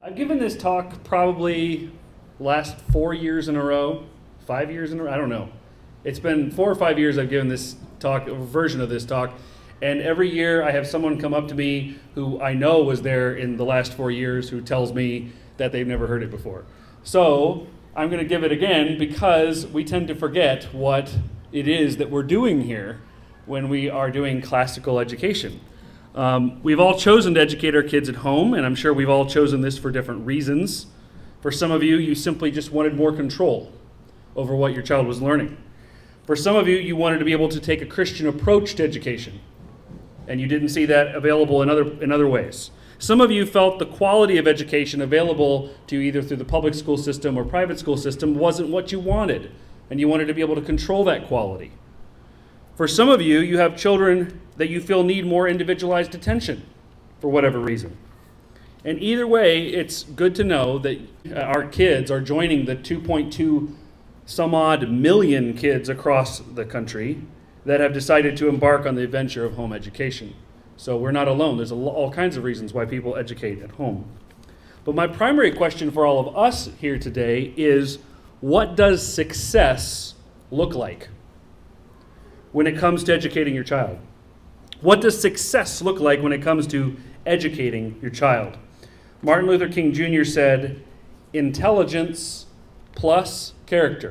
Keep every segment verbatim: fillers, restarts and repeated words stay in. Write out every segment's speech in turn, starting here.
I've given this talk probably last four years in a row, five years in a row, I don't know. It's been four or five years I've given this talk, a version of this talk, and every year I have someone come up to me who I know was there in the last four years who tells me that they've never heard it before. So I'm going to give it again because we tend to forget what it is that we're doing here when we are doing classical education. Um, we've all chosen to educate our kids at home, and I'm sure we've all chosen this for different reasons. For some of you, you simply just wanted more control over what your child was learning. For some of you, you wanted to be able to take a Christian approach to education, and you didn't see that available in other in other ways. Some of you felt the quality of education available to you either through the public school system or private school system wasn't what you wanted, and you wanted to be able to control that quality. For some of you, you have children that you feel need more individualized attention for whatever reason. And either way, it's good to know that our kids are joining the two point two some odd million kids across the country that have decided to embark on the adventure of home education. So we're not alone. There's all kinds of reasons why people educate at home. But my primary question for all of us here today is, what does success look like when it comes to educating your child? What does success look like when it comes to educating your child? Martin Luther King Junior said, intelligence plus character.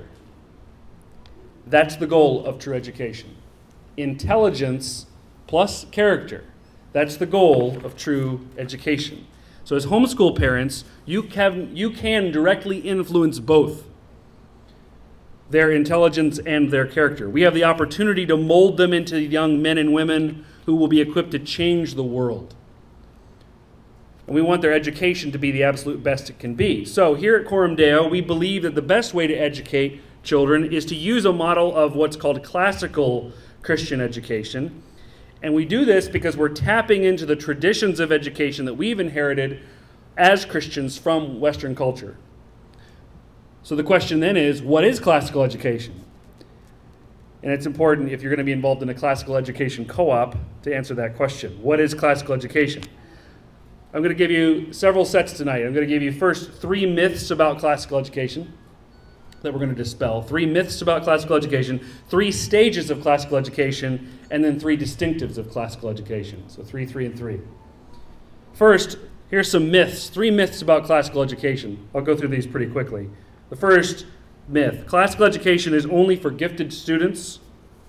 That's the goal of true education. Intelligence plus character. That's the goal of true education. So as homeschool parents, you can, you can directly influence both their intelligence and their character. We have the opportunity to mold them into young men and women who will be equipped to change the world. And we want their education to be the absolute best it can be. So here at Coram Deo, we believe that the best way to educate children is to use a model of what's called classical Christian education. And we do this because we're tapping into the traditions of education that we've inherited as Christians from Western culture. So the question then is, what is classical education? And it's important, if you're going to be involved in a classical education co-op, to answer that question. What is classical education? I'm going to give you several sets tonight. I'm going to give you first three myths about classical education that we're going to dispel. Three myths about classical education, three stages of classical education, and then three distinctives of classical education. So three, three, and three. First, here's some myths. Three myths about classical education. I'll go through these pretty quickly. The first myth, classical education is only for gifted students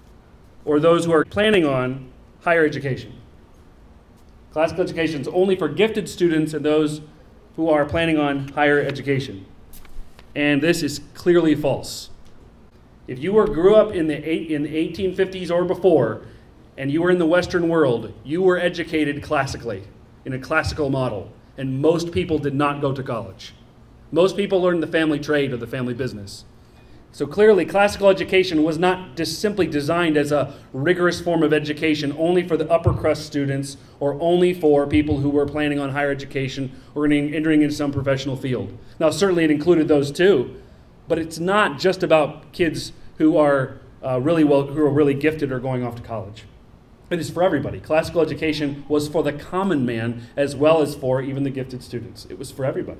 or those who are planning on higher education. Classical education is only for gifted students and those who are planning on higher education. And this is clearly false. If you were grew up in the eight, in the eighteen fifties or before, and you were in the Western world, you were educated classically, in a classical model, and most people did not go to college. Most people learned the family trade or the family business. So clearly, classical education was not just simply designed as a rigorous form of education only for the upper crust students or only for people who were planning on higher education or entering into some professional field. Now, certainly it included those too, but it's not just about kids who are uh, really well, who are really gifted or going off to college. It is for everybody. Classical education was for the common man as well as for even the gifted students. It was for everybody.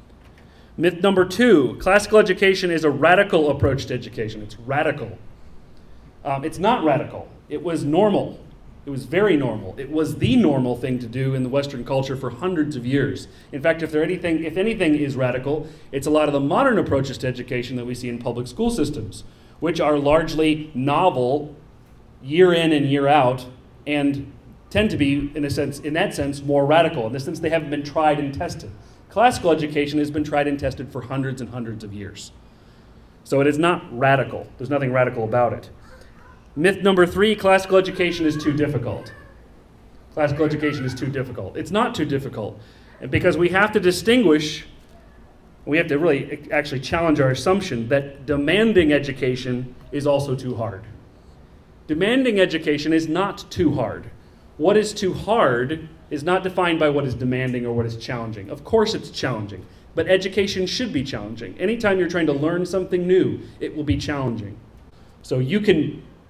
Myth number two, classical education is a radical approach to education. It's radical. Um, it's not radical. It was normal. It was very normal. It was the normal thing to do in the Western culture for hundreds of years. In fact, if there anything, if anything is radical, it's a lot of the modern approaches to education that we see in public school systems, which are largely novel, year in and year out, and tend to be, in a sense, in that sense, more radical, in the sense they haven't been tried and tested. Classical education has been tried and tested for hundreds and hundreds of years. So it is not radical. There's nothing radical about it. Myth number three, classical education is too difficult. Classical education is too difficult. It's not too difficult. And because we have to distinguish, we have to really actually challenge our assumption that demanding education is also too hard. Demanding education is not too hard. What is too hard is not defined by what is demanding or what is challenging. Of course it's challenging, but education should be challenging. Anytime you're trying to learn something new, it will be challenging. So you can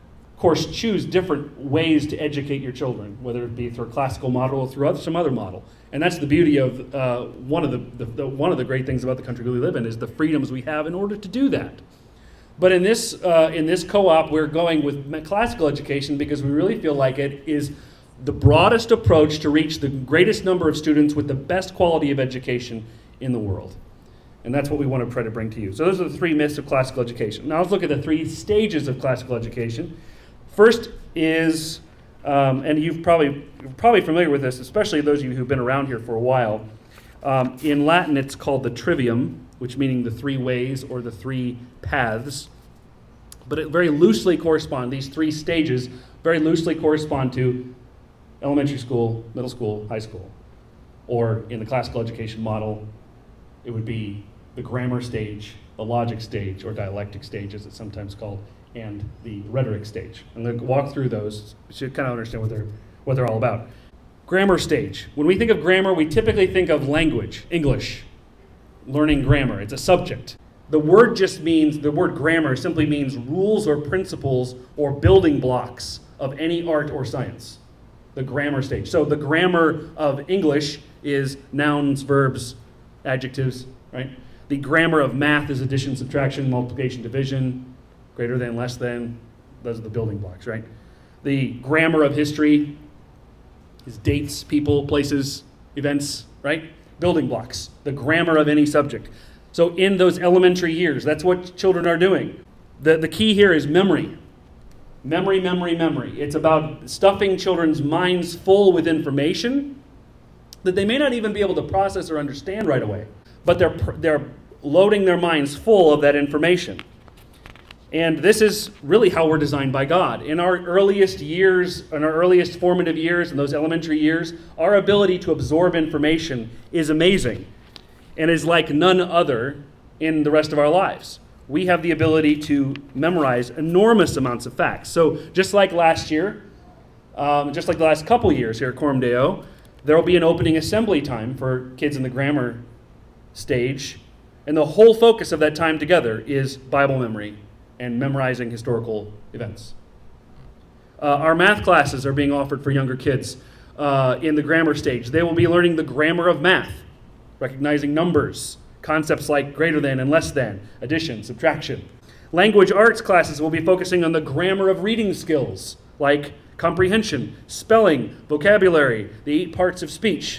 course, choose different ways to educate your children, whether it be through a classical model or through other, some other model. And that's the beauty of uh, one of the, the, the one of the great things about the country we live in is the freedoms we have in order to do that. But in this uh, in this co-op, we're going with classical education because we really feel like it is the broadest approach to reach the greatest number of students with the best quality of education in the world. And that's what we want to try to bring to you. So those are the three myths of classical education. Now let's look at the three stages of classical education. First is, um, and you've probably you're probably familiar with this, especially those of you who've been around here for a while. Um, in Latin, it's called the trivium, which meaning the three ways or the three paths. But it very loosely correspond, these three stages very loosely correspond to elementary school, middle school, high school. Or in the classical education model, it would be the grammar stage, the logic stage, or dialectic stage as it's sometimes called, and the rhetoric stage. I'm going to walk through those so you kind of understand what they're, what they're all about. Grammar stage. When we think of grammar, we typically think of language, English, learning grammar. It's a subject. The word just means, the word grammar simply means rules or principles or building blocks of any art or science. The grammar stage. So the grammar of English is nouns, verbs, adjectives, right? The grammar of math is addition, subtraction, multiplication, division, greater than, less than. Those are the building blocks, right? The grammar of history is dates, people, places, events, right? Building blocks. The grammar of any subject. So in those elementary years, that's what children are doing. The, the key here is memory. Memory, memory, memory. It's about stuffing children's minds full with information that they may not even be able to process or understand right away. But they're they're loading their minds full of that information. And this is really how we're designed by God. In our earliest years, in our earliest formative years, in those elementary years, our ability to absorb information is amazing and is like none other in the rest of our lives. We have the ability to memorize enormous amounts of facts. So just like last year, um, just like the last couple years here at Coram Deo, there will be an opening assembly time for kids in the grammar stage. And the whole focus of that time together is Bible memory and memorizing historical events. Uh, our math classes are being offered for younger kids uh, in the grammar stage. They will be learning the grammar of math, recognizing numbers, concepts like greater than and less than, addition, subtraction. Language arts classes will be focusing on the grammar of reading skills, like comprehension, spelling, vocabulary, the eight parts of speech.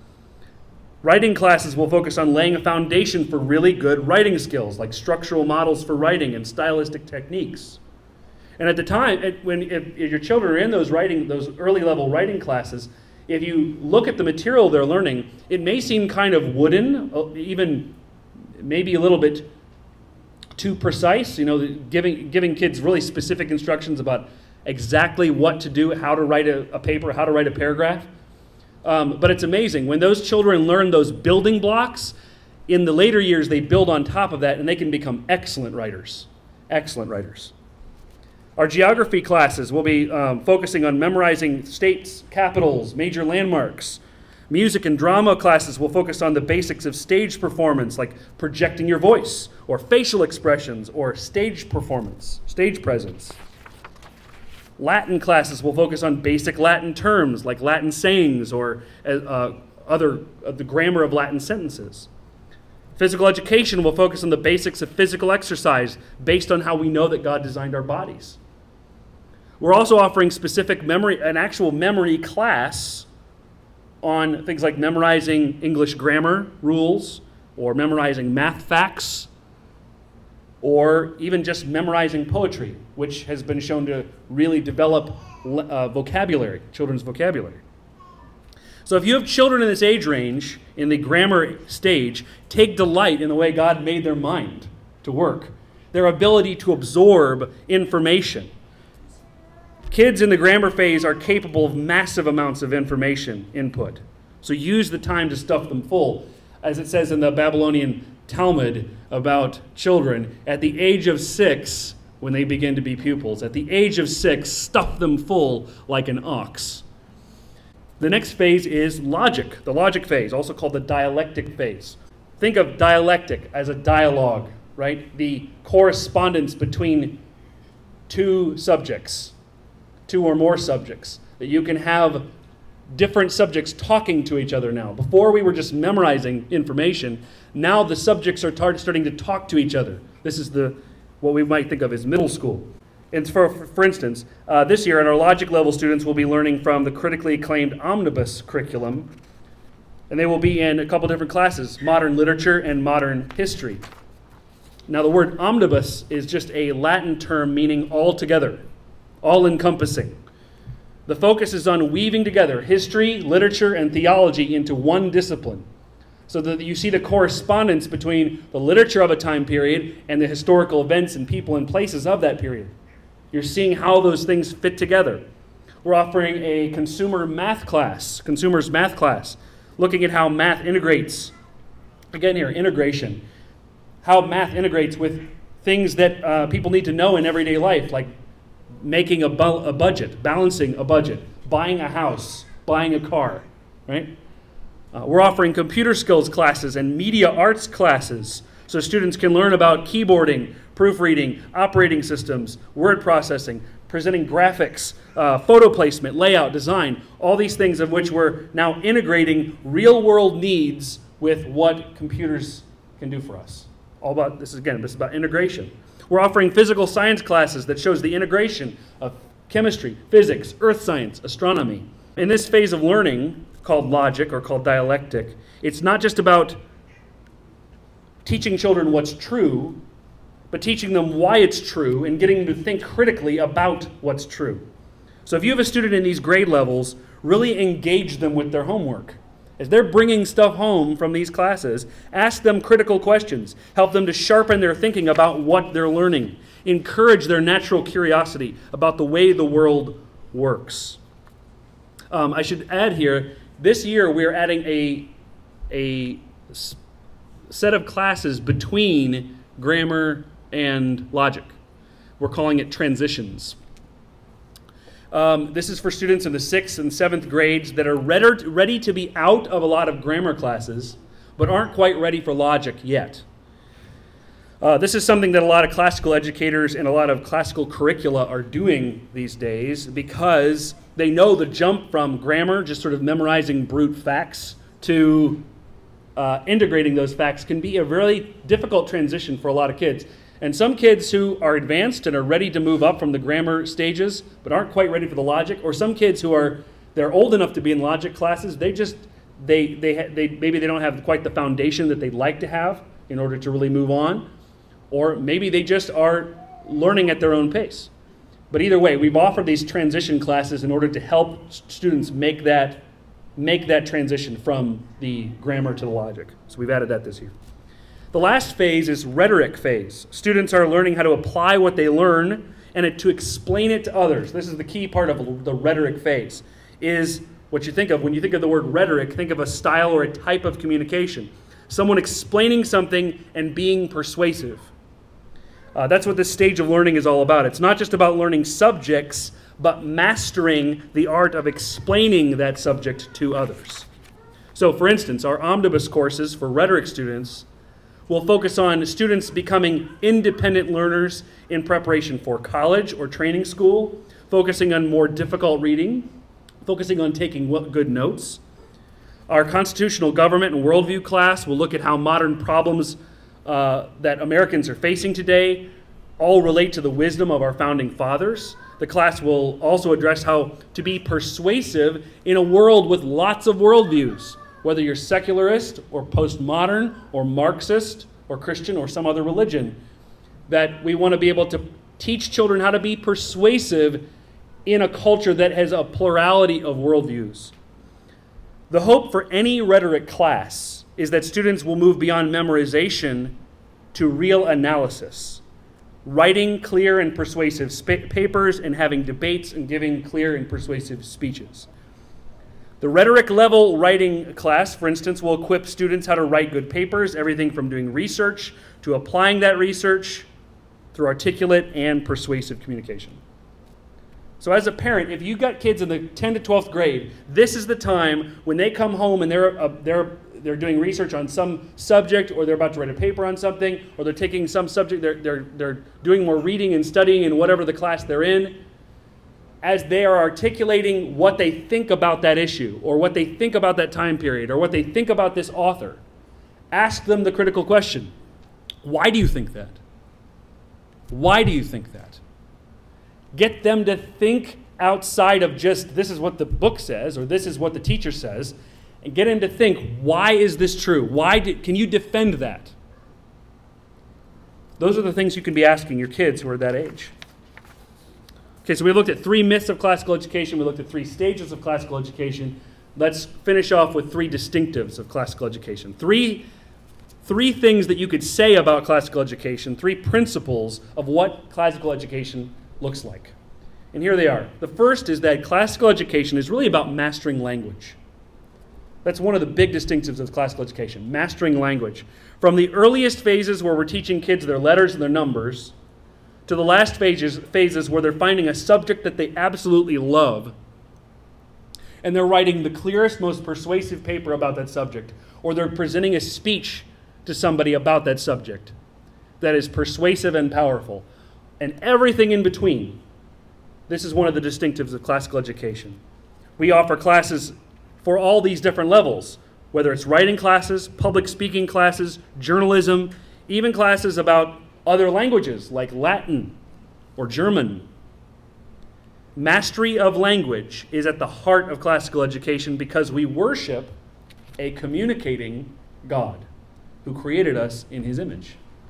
Writing classes will focus on laying a foundation for really good writing skills, like structural models for writing and stylistic techniques. And at the time, it, when if, if your children are in those writing, those early level writing classes, if you look at the material they're learning, it may seem kind of wooden, even maybe a little bit too precise, you know, giving giving kids really specific instructions about exactly what to do, how to write a, a paper, how to write a paragraph. Um, but it's amazing. When those children learn those building blocks, in the later years they build on top of that and they can become excellent writers. Excellent writers. Our geography classes will be um, focusing on memorizing states, capitals, major landmarks. Music and drama classes will focus on the basics of stage performance, like projecting your voice, or facial expressions, or stage performance, stage presence. Latin classes will focus on basic Latin terms, like Latin sayings, or uh, other uh, the grammar of Latin sentences. Physical education will focus on the basics of physical exercise based on how we know that God designed our bodies. We're also offering specific memory, an actual memory class on things like memorizing English grammar rules, or memorizing math facts, or even just memorizing poetry, which has been shown to really develop uh, vocabulary, children's vocabulary. So if you have children in this age range, in the grammar stage, take delight in the way God made their mind to work, their ability to absorb information. Kids in the grammar phase are capable of massive amounts of information input. So use the time to stuff them full. As it says in the Babylonian Talmud about children, at the age of six, when they begin to be pupils, at the age of six, stuff them full like an ox. The next phase is logic, the logic phase, also called the dialectic phase. Think of dialectic as a dialogue, right? The correspondence between two subjects. two or more subjects, that you can have different subjects talking to each other now. Before we were just memorizing information. Now the subjects are tar- starting to talk to each other. This is the what we might think of as middle school. And for, for instance, uh, this year, in our logic level, students will be learning from the critically acclaimed Omnibus curriculum, and they will be in a couple different classes, modern literature and modern history. Now, the word omnibus is just a Latin term meaning all together, all-encompassing. The focus is on weaving together history, literature, and theology into one discipline, so that you see the correspondence between the literature of a time period and the historical events and people and places of that period. You're seeing how those things fit together. We're offering a consumer math class, consumer's math class, looking at how math integrates, again here, integration, how math integrates with things that uh, people need to know in everyday life, like making a, bu- a budget, balancing a budget, buying a house, buying a car, right? Uh, we're offering computer skills classes and media arts classes so students can learn about keyboarding, proofreading, operating systems, word processing, presenting graphics, uh, photo placement, layout, design, all these things of which we're now integrating real-world needs with what computers can do for us. All about this is, again, this is about integration. We're offering physical science classes that shows the integration of chemistry, physics, earth science, astronomy. In this phase of learning, called logic or called dialectic, it's not just about teaching children what's true, but teaching them why it's true and getting them to think critically about what's true. So if you have a student in these grade levels, really engage them with their homework. As they're bringing stuff home from these classes, ask them critical questions. Help them to sharpen their thinking about what they're learning. Encourage their natural curiosity about the way the world works. Um, I should add here, this year we're adding a, a s- set of classes between grammar and logic. We're calling it transitions. Um, this is for students in the sixth and seventh grades that are ready, ready to be out of a lot of grammar classes, but aren't quite ready for logic yet. Uh, this is something that a lot of classical educators and a lot of classical curricula are doing these days because they know the jump from grammar, just sort of memorizing brute facts, to uh, integrating those facts can be a really difficult transition for a lot of kids. And some kids who are advanced and are ready to move up from the grammar stages but aren't quite ready for the logic, or some kids who are they're old enough to be in logic classes, they just they they they maybe they don't have quite the foundation that they'd like to have in order to really move on, or maybe they just are learning at their own pace. But either way, we've offered these transition classes in order to help students make that make that transition from the grammar to the logic. So we've added that this year. The last phase is rhetoric phase. Students are learning how to apply what they learn and it, to explain it to others. This is the key part of the rhetoric phase, is what you think of. When you think of the word rhetoric, think of a style or a type of communication. Someone explaining something and being persuasive. Uh, that's what this stage of learning is all about. It's not just about learning subjects, but mastering the art of explaining that subject to others. So, for instance, our omnibus courses for rhetoric students will focus on students becoming independent learners in preparation for college or training school, focusing on more difficult reading, focusing on taking good notes. Our constitutional government and worldview class will look at how modern problems uh, that Americans are facing today all relate to the wisdom of our founding fathers. The class will also address how to be persuasive in a world with lots of worldviews, whether you're secularist or postmodern or Marxist or Christian or some other religion, that we want to be able to teach children how to be persuasive in a culture that has a plurality of worldviews. The hope for any rhetoric class is that students will move beyond memorization to real analysis, writing clear and persuasive sp- papers and having debates and giving clear and persuasive speeches. The rhetoric level writing class, for instance, will equip students how to write good papers, everything from doing research to applying that research through articulate and persuasive communication. So as a parent, if you've got kids in the tenth to twelfth grade, this is the time when they come home and they're uh, they're they're doing research on some subject, or they're about to write a paper on something, or they're taking some subject, they're they're they're doing more reading and studying in whatever the class they're in. as they are articulating what they think about that issue, or what they think about that time period, or what they think about this author. Ask them the critical question. Why do you think that? Why do you think that? Get them to think outside of just, this is what the book says, or this is what the teacher says, and get them to think, why is this true? Why do, can you defend that? Those are the things you can be asking your kids who are that age. Okay, so we looked at three myths of classical education. We looked at three stages of classical education. Let's finish off with three distinctives of classical education. Three, three things that you could say about classical education, three principles of what classical education looks like. And here they are. The first is that classical education is really about mastering language. That's one of the big distinctives of classical education, mastering language. From the earliest phases where we're teaching kids their letters and their numbers, to the last phases, phases where they're finding a subject that they absolutely love, and they're writing the clearest, most persuasive paper about that subject, or they're presenting a speech to somebody about that subject that is persuasive and powerful, and everything in between. This is one of the distinctives of classical education. We offer classes for all these different levels, whether it's writing classes, public speaking classes, journalism, even classes about other languages like Latin or German. Mastery of language is at the heart of classical education because we worship a communicating God who created us in his image.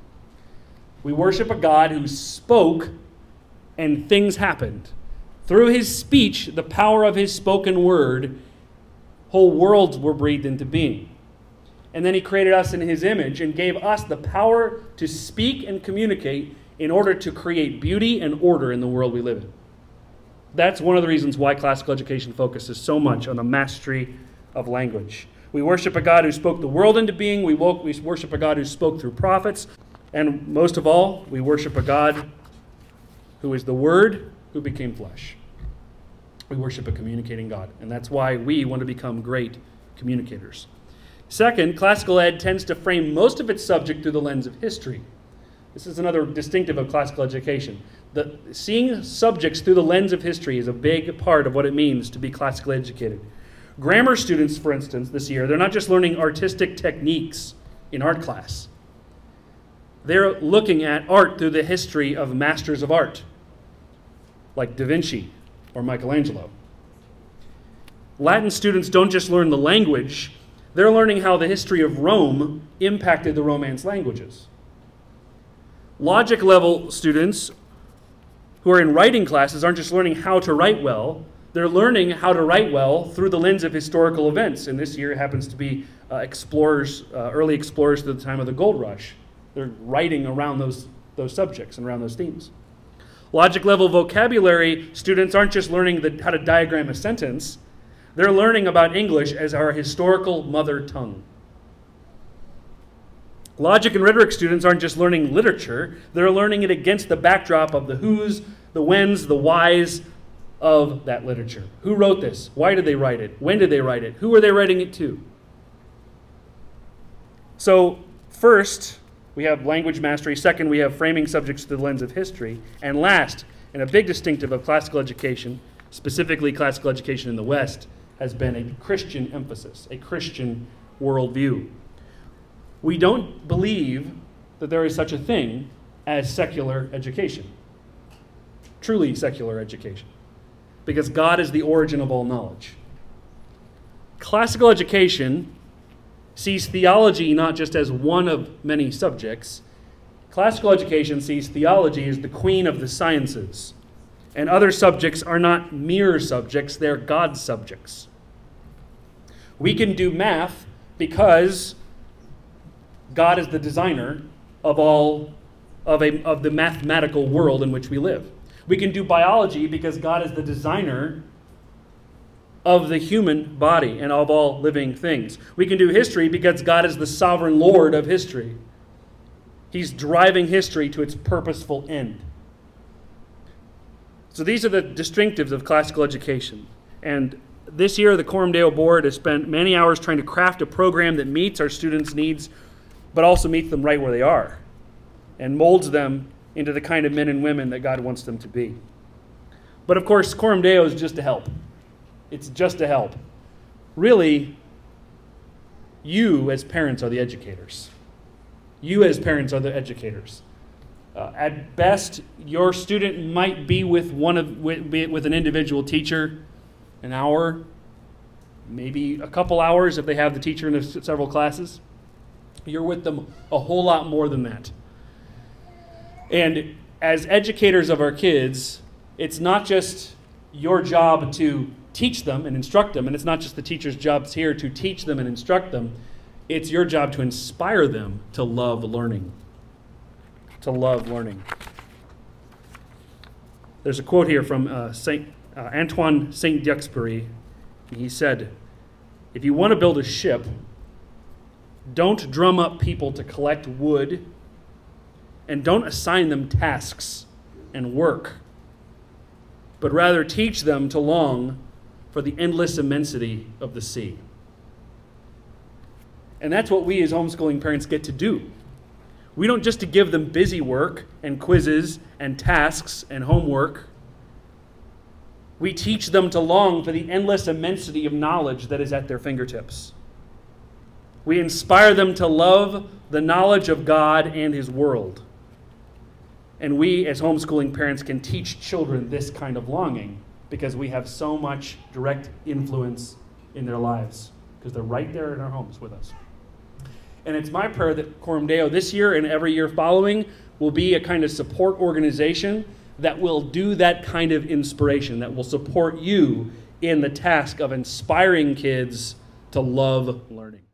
We worship a God who spoke and things happened. Through his speech, the power of his spoken word, whole worlds were breathed into being. And then he created us in his image and gave us the power to speak and communicate in order to create beauty and order in the world we live in. That's one of the reasons why classical education focuses so much on the mastery of language. We worship a God who spoke the world into being. We worship a God who spoke through prophets. And most of all, we worship a God who is the Word who became flesh. We worship a communicating God. And that's why we want to become great communicators. Second, classical ed tends to frame most of its subject through the lens of history. This is another distinctive of classical education. The, seeing subjects through the lens of history is a big part of what it means to be classically educated. Grammar students, for instance, this year, they're not just learning artistic techniques in art class. They're looking at art through the history of masters of art, like Da Vinci or Michelangelo. Latin students don't just learn the language, they're learning how the history of Rome impacted the Romance languages. Logic level students who are in writing classes aren't just learning how to write well, they're learning how to write well through the lens of historical events. And this year it happens to be uh, explorers, uh, early explorers to the time of the gold rush. They're writing around those, those subjects and around those themes. Logic level vocabulary students aren't just learning the, how to diagram a sentence, they're learning about English as our historical mother tongue. Logic and rhetoric students aren't just learning literature, they're learning it against the backdrop of the who's, the when's, the why's of that literature. Who wrote this? Why did they write it? When did they write it? Who are they writing it to? So, first, we have language mastery. Second, we have framing subjects through the lens of history. And last, and a big distinctive of classical education, specifically classical education in the West, has been a Christian emphasis, a Christian worldview. We don't believe that there is such a thing as secular education, truly secular education, because God is the origin of all knowledge. Classical education sees theology not just as one of many subjects. Classical education sees theology as the queen of the sciences. And other subjects are not mere subjects, they're God's subjects. We can do math because God is the designer of all of, a, of the mathematical world in which we live. We can do biology because God is the designer of the human body and of all living things. We can do history because God is the sovereign Lord of history. He's driving history to its purposeful end. So these are the distinctives of classical education. And this year, the Coram Deo Board has spent many hours trying to craft a program that meets our students' needs, but also meets them right where they are and molds them into the kind of men and women that God wants them to be. But of course, Coram Deo is just to help. It's just to help. Really, you as parents are the educators. You as parents are the educators. Uh, at best, your student might be with one of with, with an individual teacher an hour, maybe a couple hours if they have the teacher in several classes. You're with them a whole lot more than that. And as educators of our kids, it's not just your job to teach them and instruct them, and it's not just the teacher's jobs here to teach them and instruct them. It's your job to inspire them to love learning. To love learning. There's a quote here from uh, Saint uh, Antoine Saint-Exupéry. He said, "If you want to build a ship, don't drum up people to collect wood, and don't assign them tasks and work, but rather teach them to long for the endless immensity of the sea." And that's what we as homeschooling parents get to do. We don't just to give them busy work and quizzes and tasks and homework. We teach them to long for the endless immensity of knowledge that is at their fingertips. We inspire them to love the knowledge of God and His world. And we as homeschooling parents can teach children this kind of longing because we have so much direct influence in their lives because they're right there in our homes with us. And it's my prayer that Coram Deo this year and every year following will be a kind of support organization that will do that kind of inspiration, that will support you in the task of inspiring kids to love learning.